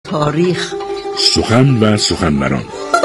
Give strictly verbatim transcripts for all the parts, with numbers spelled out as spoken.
تاریخ، سخن و سخنوران.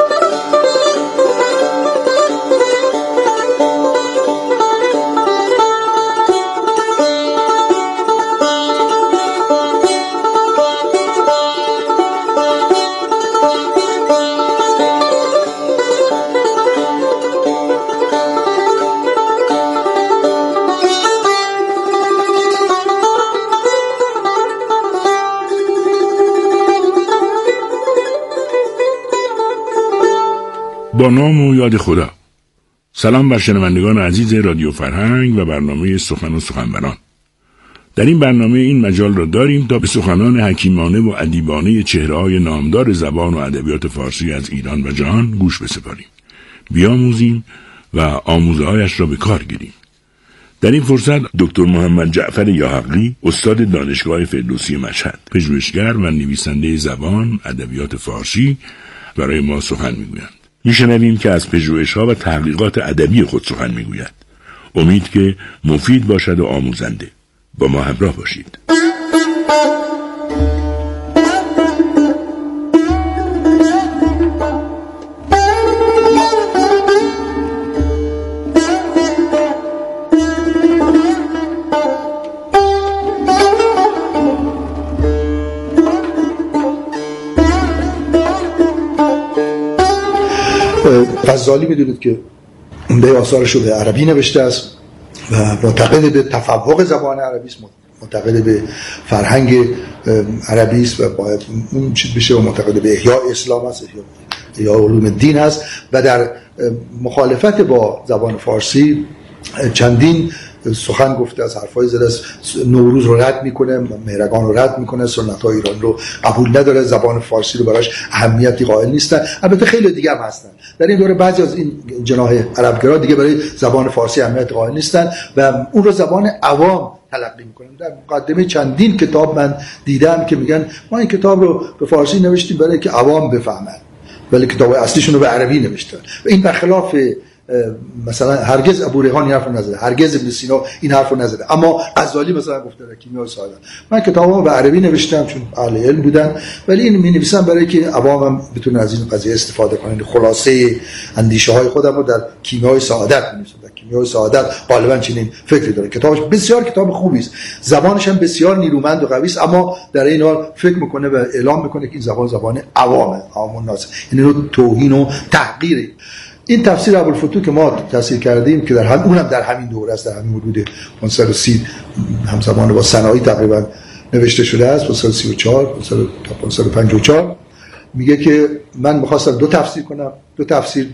با نام و یاد خدا. سلام بر شنوندگان عزیز رادیو فرهنگ و برنامه سخن و سخنوران. در این برنامه این مجال را داریم تا به سخنان حکیمانه و ادیبانه چهره‌های نامدار زبان و ادبیات فارسی از ایران و جهان گوش بسپاریم، بیاموزیم و آموزه‌هایش را به کار گیریم. در این فرصت دکتر محمد جعفر یاحقی، استاد دانشگاه فردوسی مشهد، پژوهشگر و نویسنده زبان ادبیات فارسی، برای ما سخن می‌گویند. میشنویم که از پژوهش‌ها و تحقیقات ادبی خود سخن میگوید. امید که مفید باشد و آموزنده. با ما همراه باشید. غزالی میدونید که عمده آثارش رو به عربی نوشته است و معتقد به تفوق زبان عربی است، معتقد به فرهنگ عربی است و باید اون چیز بشه و معتقد به احیاء اسلام است، احیاء علوم دین است و در مخالفت با زبان فارسی چندین سخن گفته، از حرفای زده است. نوروز رو رد میکنه، مهرگان رو رد میکنه، سنت های ایران رو قبول نداره، زبان فارسی رو براش اهمیتی قائل نیستن. البته خیلی دیگه هم هستن در این دوره، بعضی از این جناح عربگرا دیگه برای زبان فارسی اهمیت قائل نیستن و اون رو زبان عوام تلقی میکنن. در مقدمه چندین کتاب من دیدم که میگن ما این کتاب رو به فارسی نوشتیم برای که عوام بفهمن، ولی کتاب اصلیشون رو به عربی نوشتن. و این برخلاف مثلا هرگز ابو ریحان این حرف رو نزده، هرگز ابن سینا این حرف رو نزده، اما غزالی مثلا گفته در کیمیای سعادت من کتابامو به عربی نوشتم چون اهل علم بودن، ولی این می‌نویسم برای که عوامم بتونن از این قضیه استفاده کنن. خلاصه اندیشه های خودم رو در کیمیای سعادت می‌نویسم. در کیمیای سعادت غالبا چنین فکری داره. کتابش بسیار کتاب خوبی است، زبانش هم بسیار نیرومند و قوی است، اما در این حال فکر میکنه و اعلام میکنه که این زبان زبان عوامه، عوام الناس، یعنی رو توهین و تحقیر. این تفسیر ابوالفتوح که ما تفسیر کردیم که در هم اونم در همین دوره است، در همین حدود پانصد و سی همزمان با سنایی تقریبا نوشته شده است، پانصد و سی و چهار تا پانصد و پنجاه و چهار. میگه که من می‌خواستم دو تفسیر کنم، دو تفسیر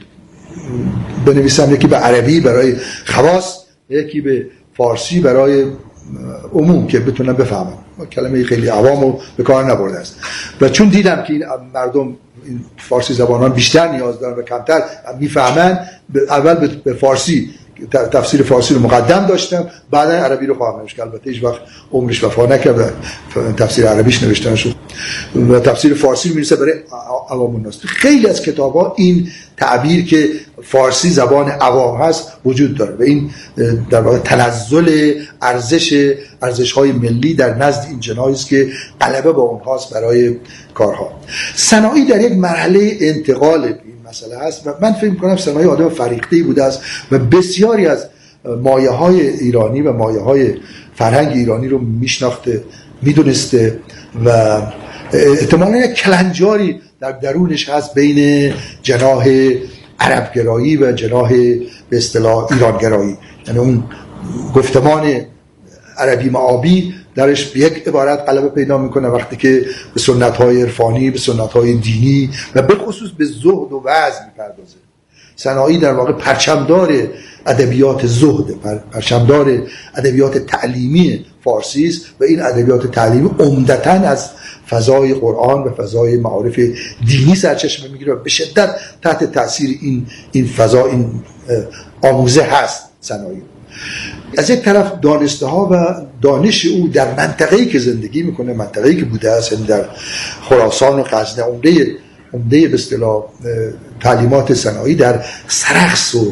بنویسم، یکی به عربی برای خواص، یکی به فارسی برای عموم که بتونن بفهمن. کلمه خیلی عوامو به کار نبرده است و چون دیدم که این مردم این فارسی زبانان بیشتر نیاز دارن و کمتر میفهمن، اول به فارسی تفسیر فارسی رو مقدم داشتم، بعدا عربی رو خواهم نوشت. البته هیچ وقت عمرش وفا نکرد و تفسیر عربیش نوشته شد و تفسیر فارسی رو میرسه برای عوام الناس. خیلی از کتاب‌ها این تعبیر که فارسی زبان عوام هست وجود داره و این در واقع تنزل ارزش ارزش‌های ملی در نزد این جناحی است که غلبه با اونهاست برای کارها. سنایی در یک مرحله انتقال این مسئله است و من فکر می‌کنم سنایی آدم فریخته‌ای بوده است و بسیاری از مایه‌های ایرانی و مایه‌های فرهنگ ایرانی رو میشناخته، میدونسته و احتمالاً یک کلنجاری در درونش هست بین جناح عربگرایی و جناح به اصطلاح ایرانگرایی. یعنی اون گفتمان عربی معابی درش به یک عبارت غلبه پیدا میکنه وقتی که به سنت‌های عرفانی، به سنت‌های دینی و به خصوص به زهد و وعظ میپردازه. سنایی در واقع پرچمدار ادبیات زهد، پرچمدار ادبیات تعلیمی فارسی است و این ادبیات تعلیمی عمدتاً از فضای قرآن و فضای معارف دینی سرچشمه میگیره و به شدت تحت تاثیر این این فضا، این آموزه هست سنایی. از یک طرف دانسته ها و دانش او در منطقه‌ای که زندگی میکنه، منطقه‌ای که بوده است، یعنی در خراسان و غزنه، عمده عمده به اصطلاح تعلیمات سنایی در سرخس و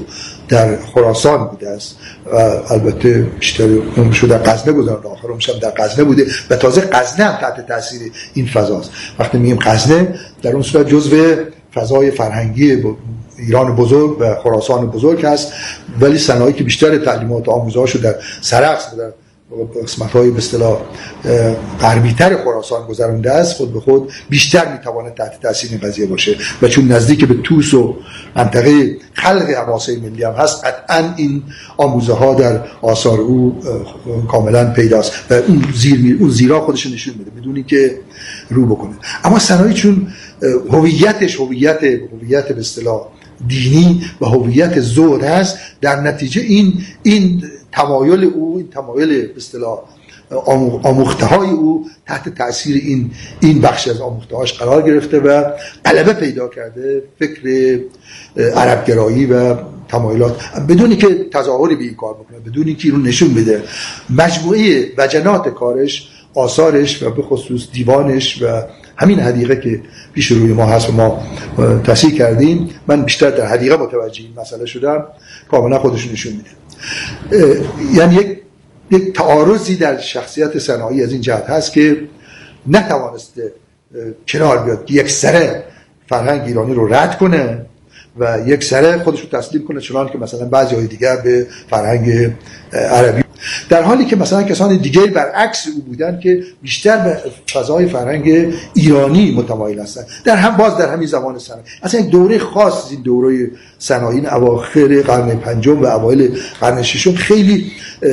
در خراسان بوده است و البته بیشتر عمرش در غزنه گذرانده، آخر عمرش هم در غزنه بوده و تازه غزنه هم تحت تاثیر این فضاست. وقتی میگیم غزنه در اون صورت جزو فضای فرهنگی ایران بزرگ و خراسان بزرگ هست، ولی صنایعی که بیشتر تعلیمات آموزهاشو در سرخس و در قسمت‌های به اصطلاح غربی‌تر خراسان گذرانده است، خود به خود بیشتر می‌تواند تحت تاثیر این قضیه باشه و چون نزدیک به طوس و منطقه خلق حماسه ملی هم هست، قطعاً این آموزه‌ها در آثار او کاملاً پیداست و اون زیر اون زیرا خودش نشون میده بدون اینکه رو بکنه. اما صنایع چون هویتش هویت هویت به اصطلاح دینی و هویت زهد هست، در نتیجه این این تمایل او این تمایل به اصطلاح آموخته‌های او تحت تأثیر این این بخش از آموخته‌هاش قرار گرفته و غلبه پیدا کرده فکر عربگرایی و تمایلات، بدونی که تظاهری به این کار بکنه، بدونی که اینو نشون بده. مجموعه وجنات کارش، آثارش و به خصوص دیوانش و همین حدیقه که پیش روی ما هست و ما تصحیح کردیم، من بیشتر در حدیقه متوجه این مسئله شدم، کاملا خودش نشون میده. یعنی یک یک تعارضی در شخصیت صناعی از این جهت هست که نتوانسته کنار بیاد، یک سره فرهنگ ایرانی رو رد کنه و یک سره خودش رو تسلیم کنه، چنان که مثلا بعضی های دیگر به فرهنگ عربی، در حالی که مثلا کسان دیگه برعکس او بودن که بیشتر به فضای فرهنگ ایرانی متمایل هستن. در هم باز در همین زمان صنایع اصلا یک دوره خاص، این دوره صنایع اواخر قرن پنجم و اوایل قرن ششم خیلی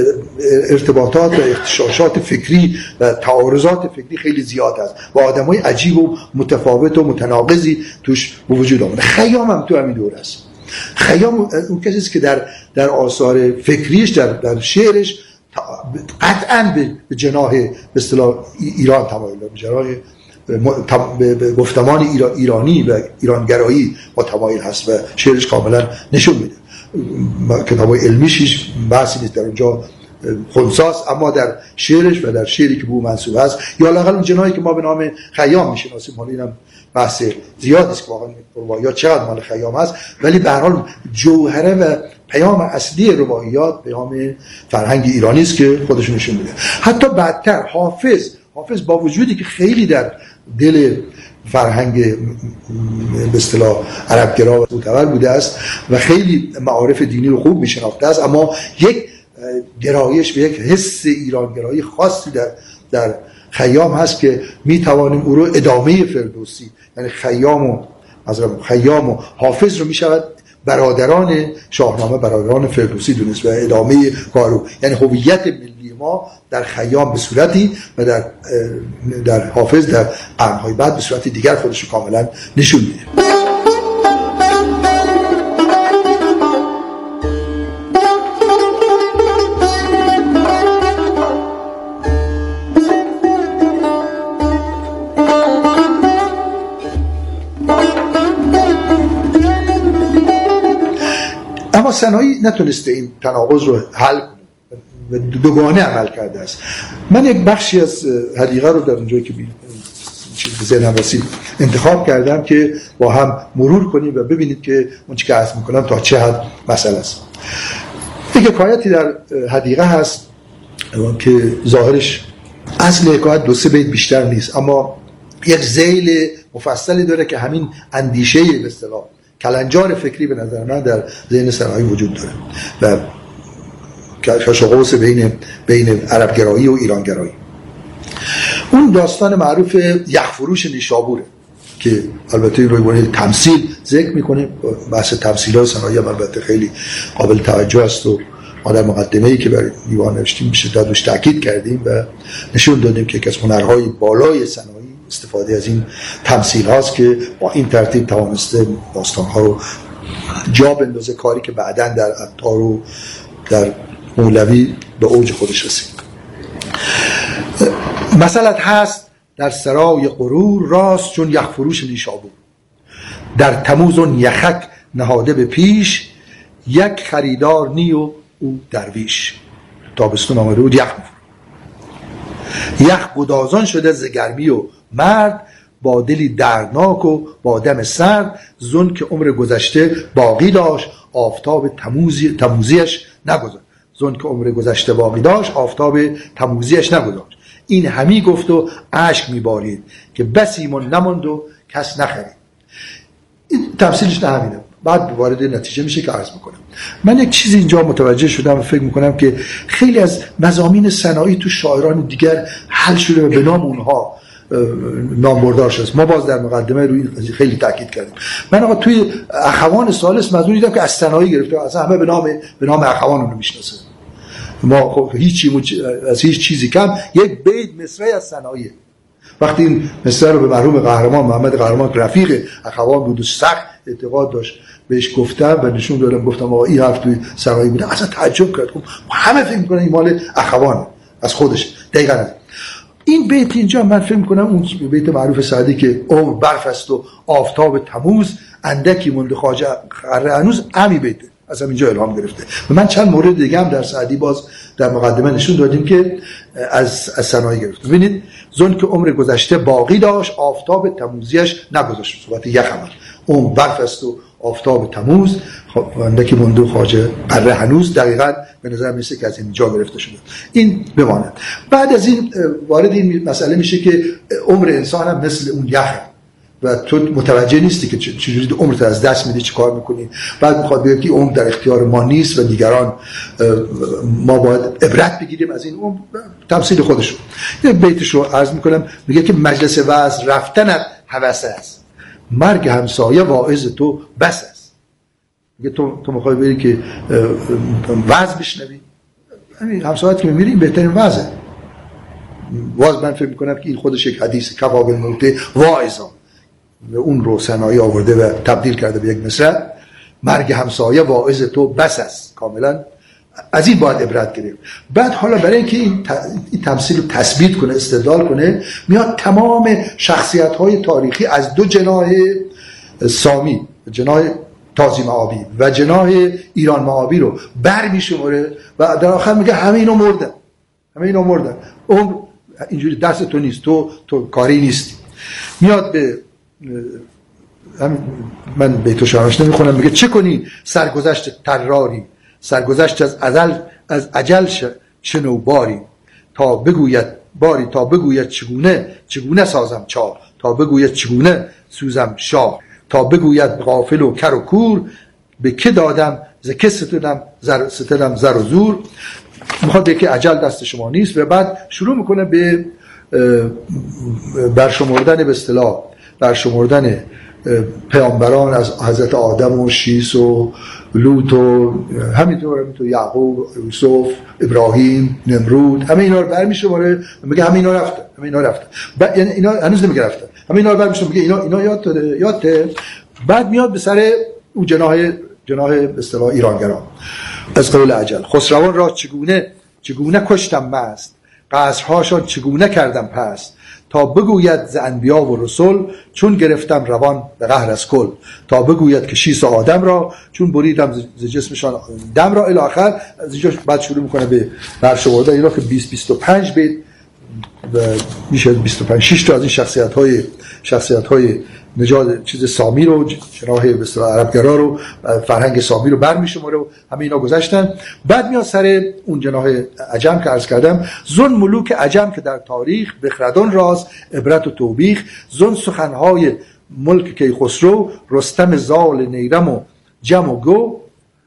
ارتباطات و اختشاشات فکری و تعارضات فکری خیلی زیاد است و آدمای عجیب و متفاوت و متناقضی توش به وجود آمده. خیام هم تو همین دوره است. خیام اون کسی است که در در آثار فکریش، در در شعرش قطعاً به جناح به اصطلاح ایران تمایل داره، به جناح به گفتمان ایرانی و ایرانگرایی متمایل هست و شعرش کاملا نشون میده. کتابای علمیش هیچ بحثی نیست در اونجا خنثاست، اما در شعرش و در شعری که به او منسوب است یا لااقل اون جناحی که ما به نام خیام میشناسیم، حالا اینم بحث زیاد است که واقعا رباعیات چقدر مال خیام هست، ولی به هر حال جوهره و پیام اصلی رباعیات پیام فرهنگ ایرانی است که خودش نشون میده. حتی بعدتر حافظ حافظ با وجودی که خیلی در دل فرهنگ به اصطلاح عربگرا و معتبر بوده است و خیلی معارف دینی رو خوب میشناخته است، اما یک گرایش و یک حس ایرانگرایی خاصی در در خیام هست که میتوانیم او رو ادامه فردوسی، یعنی خیام و حضرت خیام و حافظ رو میشود برادران شاهنامه، برادران فردوسی دونست و ادامه کارو، یعنی هویت ملی ما در خیام به صورتی و در در حافظ در قرن‌های بعد به صورتی دیگر خودش رو کاملا نشون میده. اما صنایع نتونسته این تناقض رو حل کنه و دوگانه عمل کرده است. من یک بخشی از حدیقه رو در اونجایی که چیز به ذهنم رسید انتخاب کردم که با هم مرور کنیم و ببینید که اون چی که عرض میکنم تا چه حد مسئله است. یک حکایتی در حدیقه هست که ظاهرش اصل حکایت دو سه بیت بیشتر نیست، اما یک ذیل مفصلی داره که همین اندیشه به اصطلاح کلنجار فکری به نظر من در ذهن صنایع وجود داره و کش و قوس بین بین عربگرایی و ایرانگرایی. اون داستان معروف یخفروش نیشابوره که البته این رو به تمثیل ذکر میکنه. بحث تمثیلات صنایع البته خیلی قابل توجه است و ما در مقدمه‌ای که برای دیوان نوشتیم به شدت روش تاکید کردیم و نشون دادیم که یکی از هنرهای بالای صنایع استفاده از این تمثیل هاست که با این ترتیب توانسته داستان ها رو جا بندازه، کاری که بعداً در عطار و در مولوی به اوج خودش رسید. مثلت هست در سرای غرور راست چون یخفروش نیشابور، در تموز اون یخک نهاده به پیش، یک خریدار نی و او درویش. تابستون آمده بود یخ یخ گدازان شده ز گرمی و مرد، با دلی دردناک و با دم سرد، زن که عمر گذشته باقی داشت آفتاب تموزی تموزیش نگذاشت. زن که عمر گذشته باقی داشت آفتاب تموزیش نگذاشت. این همی گفت و اشک میبارید که بسیمون نماند و کس نخرید. این تفصیلش نه همینه، بعد وارد نتیجه میشه که عرض میکنم. من یک چیزی اینجا متوجه شدم و فکر میکنم که خیلی از مضامین صناعی تو شاعران دیگر حل شده و به نام اونها نامبردار شده. ما باز در مقدمه روی خیلی تاکید کردیم. من آقا توی اخوان ثالث مضمون دیدم که از صناعی گرفته، اصلا همه به نام به نام اخوان اون رو میشناسه. ما خب هیچ از هیچ چیزی کم، یک بیت مصرعی از صناعیه. وقتی این مصرع رو به مرحوم قهرمان محمد قهرمان رفیق اخوان بود و سخت اعتقاد داشت بهش گفتم و نشون دادم، گفتم آقا این حرف توی صناعی بوده، اصلا تعجب کرد. خب همه فکر می‌کنن این مال اخوان از خودش. دقیقاً این بیت اینجا من فکر می‌کنم اون بیت معروف سعدی که عمر برف است و آفتاب تموز اندکی مونده خواجه قره هنوز، امی بیت از اینجا الهام گرفته. و من چند مورد دیگه هم در سعدی باز در مقدمه نشون دادیم که از از صناعی گرفته. ببینید زن که عمر گذشته باقی داشت آفتاب تموزیش نگذاشت. صحبت یک عمل عمر برف است و آفتاب تموز اندکی مونده خواجه قره هنوز، دقیقاً به نظر میسه که از اینجا گرفته شده. این بماند. بعد از این وارد این مسئله میشه که عمر انسان هم مثل اون یخه و تو متوجه نیستی که چجوری عمرت از دست میدی، چی کار میکنی. بعد میخواد بگه که عمر در اختیار ما نیست و دیگران، ما باید عبرت بگیریم از این عمر. تمثیل خودشون یک بیتش رو عرض میکنم، میگه که مجلس وعظ رفتنت هوس است، مرگ همسایه واعظ تو بس است. میگه تو تو میخوای بری که وعظ بشنوی، همین همسایه‌ات که میمیری این بهترین وعظه. واز من فکر میکنم که این خودش یک حدیث کفا بالموت واعظا، اون رو صناعی آورده و تبدیل کرده به یک مصرع. مرگ همسایه واعظ تو بس است. کاملا از این باید عبرت گرفت. بعد حالا برای اینکه این, این تمثیل رو تثبیت کنه، استدلال کنه، میاد تمام شخصیت‌های تاریخی از دو جناح سامی، جناح تازی معابی و جناح ایران معابی رو بر میشماره و در آخر میگه همه اینا مردن، همه اینا مردن. عمر اینجوری دست تو نیست، تو تو کاری نیستی. میاد به من بیتو شعرش نمیخونم، میگه چه کنی سرگذشت تراری، سرگذشت از ازل از اجل شنو باری، تا بگوید باری تا بگوید چگونه چگونه سازم چاه، تا بگوید چگونه سوزم شاه، تا بگوید غافل و کر و کور، به که دادم ز که ستدم زر ستدم زر و زور. میخواد بگه که اجل دست شما نیست و بعد شروع میکنه به برشمردن، به اصطلاح برشمردن پیامبران از حضرت آدم و شیس و لوط و همینطور همینطور یعقوب، یوسف، ابراهیم، نمرود، همه اینا رو برمی‌شماره، میگه همه اینا رفتن، همه اینا رفتن. بعد یعنی اینا هنوز نمیگه رفتن، همه اینا رو برمی‌شماره، میگه اینا اینا یاد داده یادته. بعد میاد به سر اون جناح جناح به اصطلاح ایرانگران. از قول اجل خسروان را چگونه چگونه کشتم مست، قصرهاشان چگونه کردم پست، تا بگوید ز انبیا و رسول، چون گرفتم روان به قهر از کل، تا بگوید که شیس آدم را، چون بریدم ز جسمشان دم را. الی آخر از اینجا بعد شروع میکنه به برشمردن اینا که بیست بیست و پنج بیت و میشه بیست و پنج شش تا از این شخصیت های شخصیت های نژاد چیز سامی رو، جناح به اصطلاح عربگرا رو، فرهنگ سامی رو برمی‌شماره و همه اینا گذشتن. بعد میاد سر اون جناح عجم که عرض کردم، زن ملوک عجم که در تاریخ بخردان راز عبرت و توبیخ، زن سخنهای ملک کیخسرو، رستم زال نیرم و جم و گو،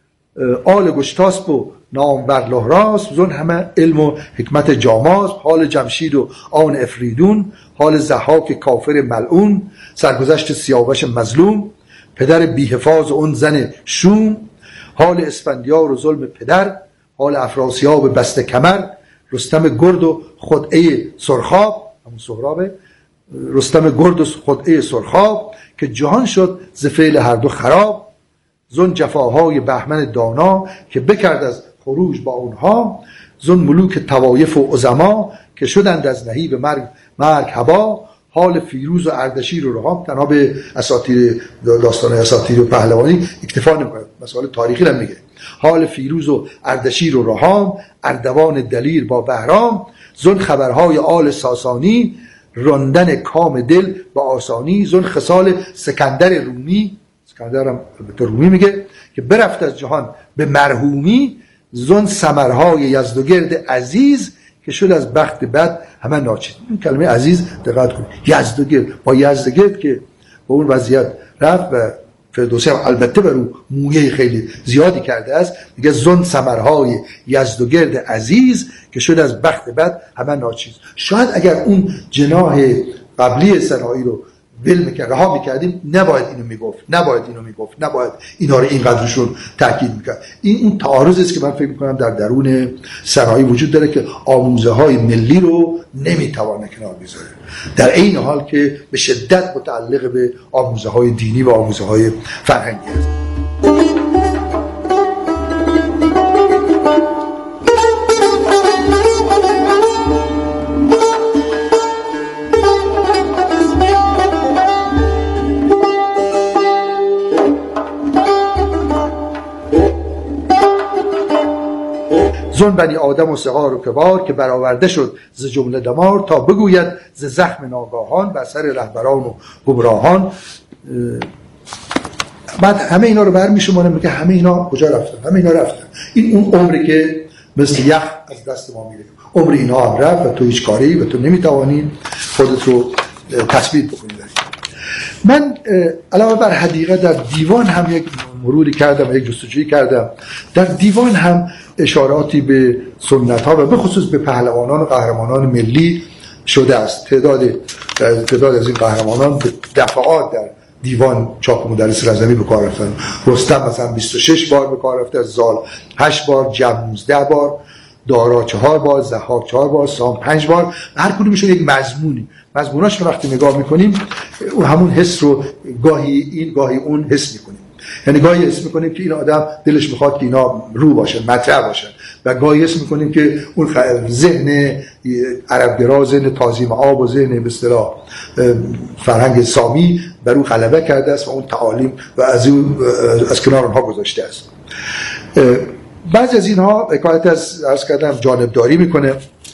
آل گشتاسپ و نام بر لهراس، زن همه علم و حکمت جاماز، حال جمشید و آن افریدون، حال ضحاک کافر ملعون، سرگذشت سیاوش مظلوم، پدر بی‌حفاظ اون زن شوم، حال اسفندیار و ظلم پدر، حال افراسیاب بسته کمر، رستم گرد و خدعه سرخاب، همون سهرابه، رستم گرد و خدعه سرخاب، که جهان شد ز فعل هر دو خراب، زن جفاهای بهمن دانا که بکرد از خروج با اونها، زن ملوک توایف و عظما که شدند از نهیب مرگ مرگ هوا، حال فیروز و اردشیر و رهام. تنها به اساطیر داستان اساطیر و پهلوانی اکتفا نمی‌کنه، مسائل تاریخی هم میگه. حال فیروز و اردشیر و رهام، اردوان دلیر با بهرام، زن خبرهای آل ساسانی، راندن کام دل با آسانی، زن خصال سکندر رومی، اسکندر هم به رومی میگه که برفت از جهان به مرحومی، زن سمرهای یزدگرد عزیز که شد از بخت بد همه ناچیز. این کلمه عزیز دقت کنید، یزدگرد با یزدگرد که با اون وضعیت رفت و فردوسی هم البته بر اون مویه خیلی زیادی کرده است، میگه زن سمرهای یزدگرد عزیز که شد از بخت بد همه ناچیز. شاید اگر اون جناح قبلی سنایی رو ول میکرد، رها میکردیم، نباید اینو میگفت، نباید اینو میگفت، نباید اینا رو اینقدرشون تاکید میکرد. این اون تعارضی است که من فکر میکنم در درون سنایی وجود داره که آموزه های ملی رو نمیتوانه کنار بذاره، در این حال که به شدت متعلق به آموزه های دینی و آموزه های فرهنگی است. زن بنی آدم و صغار و کبار که برآورده شد ز جمله دمار، تا بگوید ز زخم ناگاهان بر سر رهبران و گمراهان. بعد همه اینا رو برمی‌شماره، میگه همه اینا کجا رفتن؟ همه اینا رفتن. این اون عمری که مثل یخ از دست ما میره، عمر اینا هم رفت و تو هیچ کاری و تو نمیتوانی خودت رو تثبیت بکنی. من علاوه بر حدیقه در دیوان هم یک مروری کردم، یک جستجویی کردم. در دیوان هم اشاراتی به سنت ها و به خصوص به پهلوانان و قهرمانان ملی شده است. تعداد تعداد از این قهرمانان دفعات در دیوان چاپ و مدرس رزمی به کار رفتن. رستم مثلا بیست و شش بار به کار رفته، زال هشت بار، جم نوزده بار، دارا چهار بار، ضحاک چهار بار، سام پنج بار. هر کدومشون یک مضمونی. مضموناش رو وقتی نگاه میکنیم همون حس رو گاهی این گاهی اون حس میکنیم. یعنی گاهی حس میکنیم که این آدم دلش میخواد که اینا رو باشن، مطرح باشن، و گاهی حس میکنیم که اون ذهن عربگرا، ذهن تازیم آب و ذهن به اصطلاح فرهنگ سامی بر اون غلبه کرده است و اون تعالیم و از اون از کنار اونها گذاشته است. بعضی از اینها حکایت از عرض کردم جانبداری میکنه.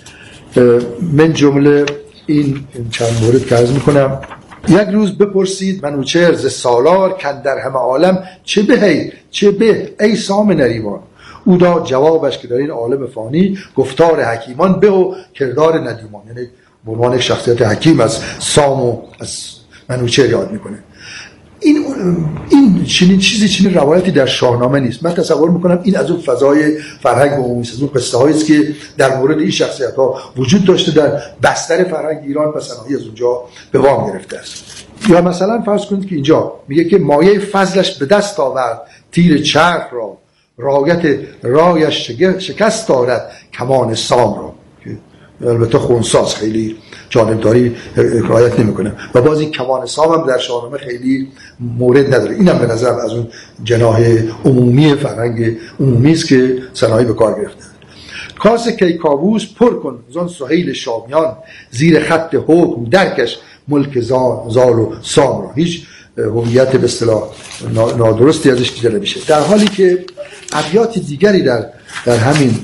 من جمله این چند مورد که عرض میکنم: یک روز بپرسید منوچهر ز سالار، کندر همه عالم چه به چه به ای سام نریمان. او داد جوابش که در این عالم فانی گفتار حکیمان به و کردار ندیمان. یعنی به عنوان یک شخصیت حکیم از سام و از منوچهر یاد میکنه. این این چنین چیزی چنین روایتی در شاهنامه نیست. من تصور میکنم این از اون فضای فرهنگ عمومی، از اون قصه هایی است که در مورد این شخصیت ها وجود داشته، در بستر فرهنگ ایران و صنایع از اونجا به وام گرفته است. یا مثلا فرض کنید که اینجا میگه که مایه فضلش به دست آورد تیر چرخ را، رایت رایش شکست دارد کمان سام را. البته خونساز خیلی جانبداری رعایت نمیکنه و باز این کمان سام هم در شاهنامه خیلی مورد نداره. اینم به نظر از اون جناح عمومی فرهنگ عمومی است که صنایع به کار گرفته. کاس کیکاووس پر کن زان سهیل شامیان، زیر خط حکم درکش ملک زال و سام را. هیچ هویت به اصطلاح نادرستی ازش دیده نمیشه. در حالی که ابیات دیگری در در همین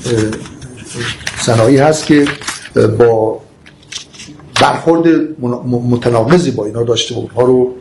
صنایع هست که با برخورد متناقضی با اینا داشته و اونها رو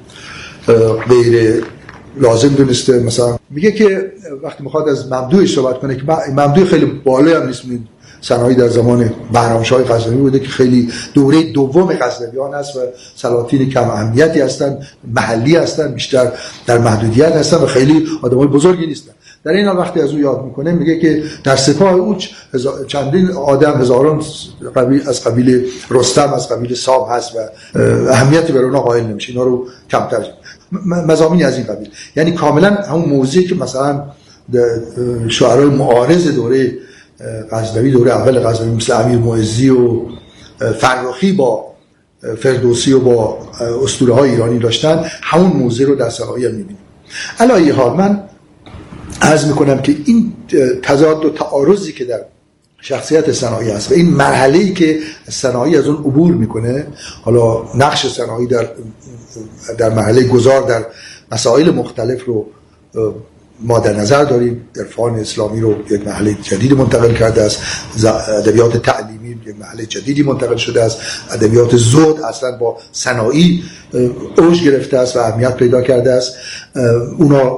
غیر لازم دونسته. مثلا میگه که وقتی میخواد از ممدوحی صحبت کنه که ممدوح خیلی بالایی هم نیست، صنایع در زمان بهرامشاه غزنوی بوده که خیلی دوره دوم غزنویان است و سلاطین کم اهمیتی هستن، محلی هستن، بیشتر در محدودیت هستن و خیلی آدمای بزرگی نیستن. در این حال وقتی از او یاد میکنه میگه که در سپاه او چندین آدم، هزاران قبیل از قبیل رستم، از قبیل سام هست و اهمیتی بر اونها قائل نمیشه، اینا رو کمتر مضامینی از این قبیل. یعنی کاملا همون موضوعی که مثلا شاعرای معارض دوره غزنوی، دوره اول غزنوی مثل امیر معزی و فرخی با فردوسی و با اسطوره‌های ایرانی داشتن، همون موضوع رو در صنایع می‌بینیم. علی حال من عرض میکنم که این تضاد و تعارضی که در شخصیت صنایع است و این مرحله‌ای که صنایع از اون عبور میکنه، حالا نقش صنایع در در مرحله گذار در مسائل مختلف رو ما در نظر داریم. عرفان اسلامی رو یک مرحله جدید منتقل کرده است، ادبیات تعلیمی قومی یک مرحله جدیدی منتقل شده است. ادبیات زود اصلا با صناعی اوج گرفته است و اهمیت پیدا کرده است. اونا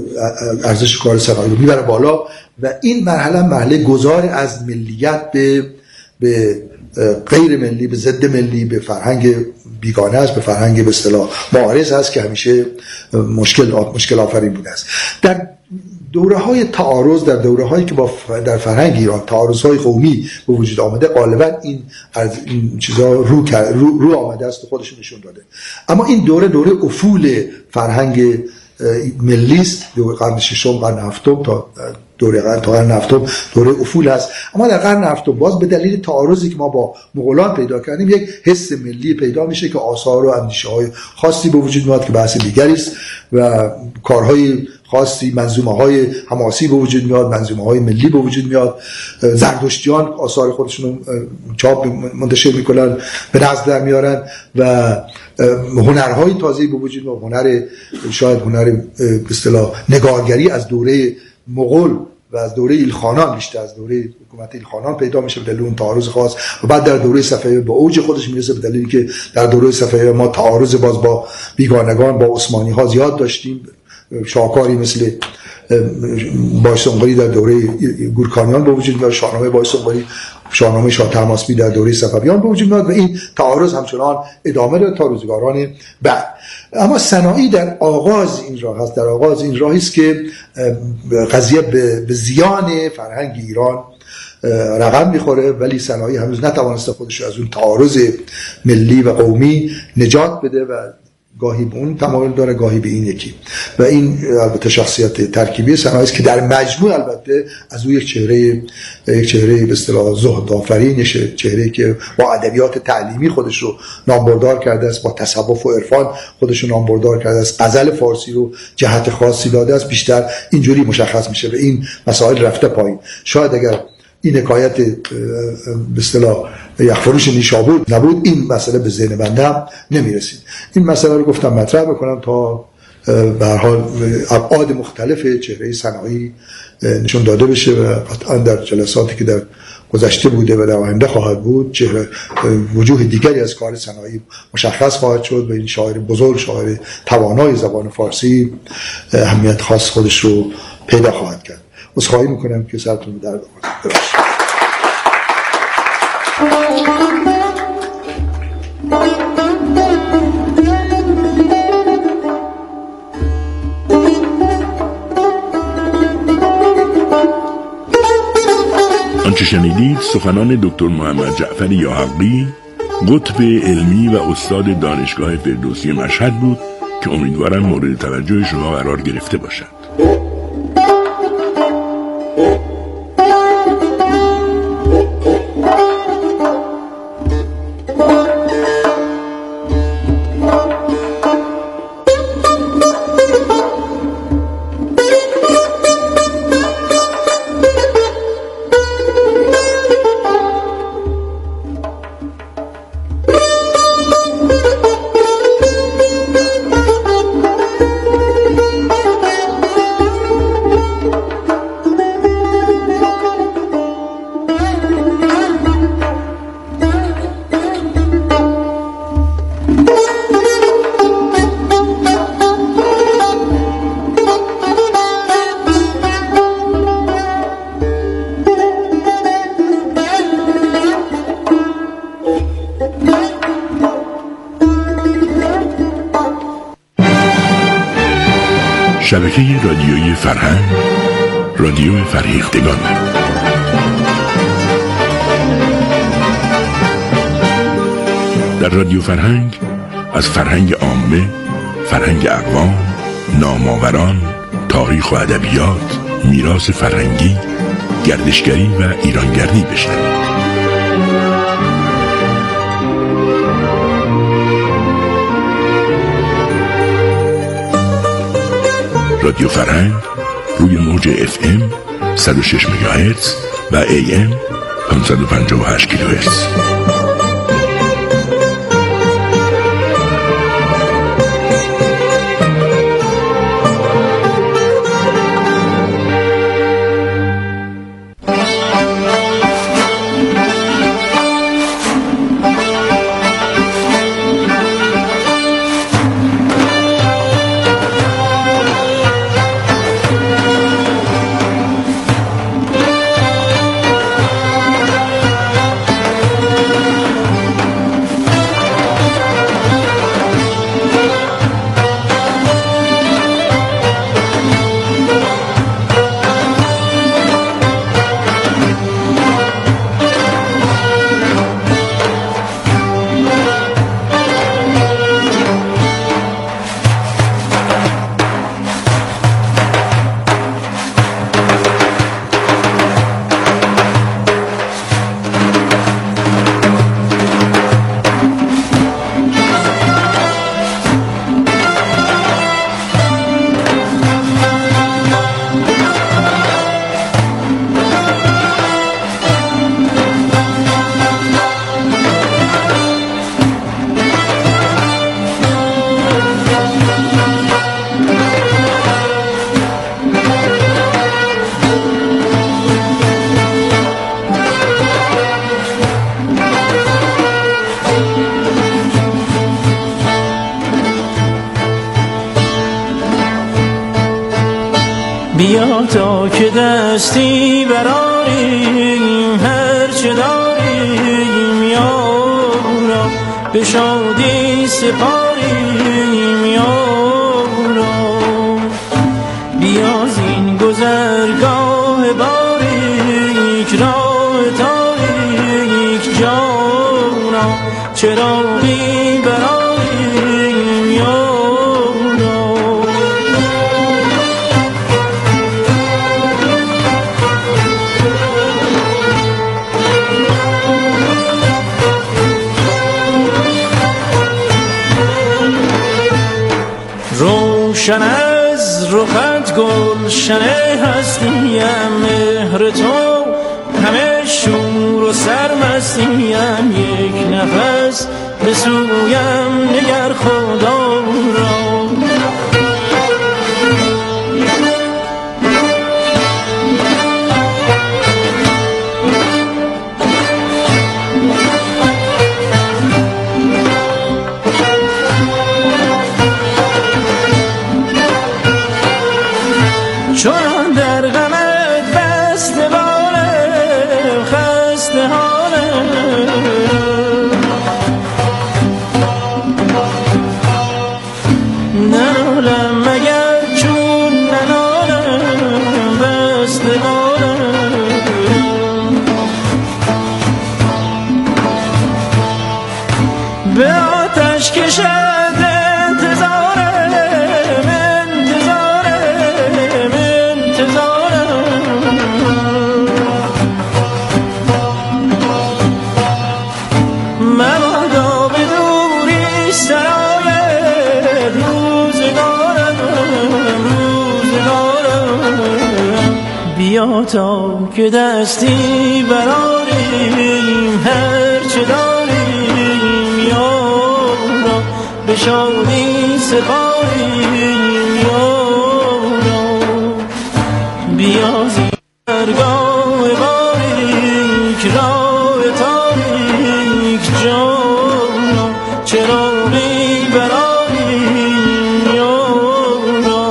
ارزش کار صناعی رو میبره بالا و این مرحله مرحله گذار از ملیت به به غیر ملی، به ضد ملی، به فرهنگ بیگانه است، به فرهنگ به اصطلاح معارض است که همیشه مشکل مشکل آفرین بوده است. در دوره های تعارض، در دوره هایی که با در فرهنگ ایران تعارض های قومی به وجود آمده، غالبا این از این چیزا رو رو, رو آمده است و خودش نشون داده. اما این دوره دوره افول فرهنگ ملی است. دوره قرن ششم، قرن هفتم تا دوره قرن تا قرن هفتم دوره افول است. اما در قرن هفتم باز به دلیل تعارضی که ما با مغولان پیدا کردیم یک حس ملی پیدا میشه که آثار و اندیشه‌های خاصی به وجود میاد که بحث دیگری است و کارهای خاصی، منظومه‌های حماسی به وجود میاد، منظومه‌های ملی به وجود میاد. زرتشتیان آثار خودشون رو چاپ منتشر میکنن، به نزد در میارن و هنرهای تازه‌ای به وجود میاد. هنر شاید هنر به اصطلاح نگارگری از دوره مغول و از دوره ایلخانان، بیشتر از دوره حکومت ایلخانان پیدا میشه به دلیل اون تعارض خاص و بعد در دوره صفویه به اوج خودش میرسه به دلیلی که در دوره صفویه ما تعارض باز با بیگانگان، با عثمانی ها زیاد داشتیم. شاهکاری مثل بایسونقلی در دوره گورکانیان به وجود میاد، شاهنامه بایسونقلی، شاهنامه شاه طهماسبی در دوره صفویان به وجود میاد و این تعارض همچنان ادامه داره تا روزگاران بعد. اما سنایی در آغاز این راه است، در آغاز این راهی است که قضیه به زیان فرهنگ ایران رقم میخوره، ولی سنایی هنوز نتوانسته خودش از اون تعارض ملی و قومی نجات بده و گاهی به اون تمایل داره، گاهی به این یکی. و این البته شخصیت ترکیبی سنایی است که در مجموع البته از او یک چهره یک چهره به اصطلاح زهد آفرین، چهره که با ادبیات تعلیمی خودش رو نامبردار کرده است، با تصوف و عرفان خودش رو نامبردار کرده است، غزل فارسی رو جهت خاصی داده است. بیشتر اینجوری مشخص میشه و این مسائل رفته پایین. شاید اگر این حکایت به اصطلاح یخفروش نیشابور نبود، این مسئله به ذهن بنده هم نمیرسید. این مسئله رو گفتم مطرح بکنم تا به هر حال ابعاد مختلف چهره سنایی نشون داده بشه و قطعا در جلساتی که در گذشته بوده و در آینده خواهد بود چهره وجوه دیگری از کار سنایی مشخص خواهد شد و این شاعر بزرگ، شاعر توانای زبان فارسی اهمیت خاص خودش رو پیدا خواهد کرد. عذرخواهی میکنم که سرتون درد آوردم. آنچه شنیدید سخنان دکتر محمد جعفر یاحقی، قطب علمی و استاد دانشگاه فردوسی مشهد بود که امیدوارم مورد توجه شما قرار گرفته باشد. شبکه رادیویی فرهنگ، رادیو فرهیختگان. در رادیو فرهنگ از فرهنگ عامه، فرهنگ اقوام، نامآوران، تاریخ و ادبیات، میراث فرهنگی، گردشگری و ایرانگردی بشنوید. رادیو فرهنگ روی موج اف ام صد و شش مگاهرتز و ای ام پانصد و پنجاه و هشت کیلوهرتز. بیا تا که دستی براریم هر چه داریم یارا، به شادی سپاریم یارا. بیا زین گذرگاه باریک راه تاریک جانا، چراغی براریم یارا. روشن از رخت گلشن هستیم، مهر تو همه شور و سرمستیم. یک نفس به سویم نگر خدا را، چون در غمت بسته بالم خسته حالم، ننالم مگر چون ننالم بسته بالم. به آتش کشد بیا تا که دستی براریم هر چه داریم یارا، به شادی سپاریم یارا. بیا زین درگاه باریک راه تاریک جانا، چراغی براریم یارا.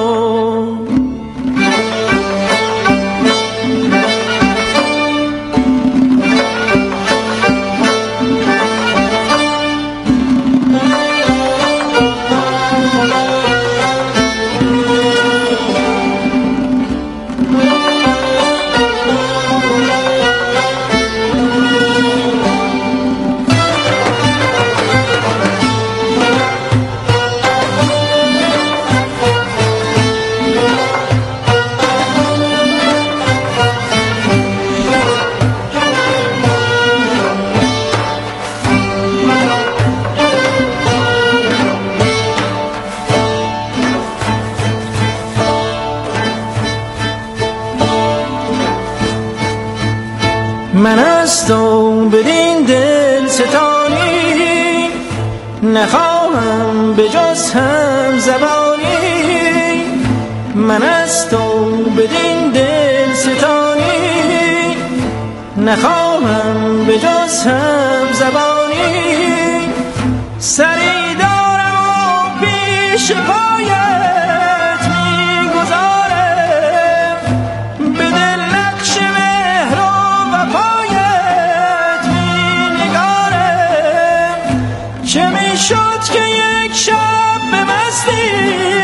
من از تو بدین دل ستانی، نخواهم به جز هم زبانی. من از تو بدین دل ستانی، نخواهم به جز هم زبانی. سری دارم و پیش پایت میگذارم، به دل نقش مهر و وفایت می نگارم. چه می شد که یک شب به مستی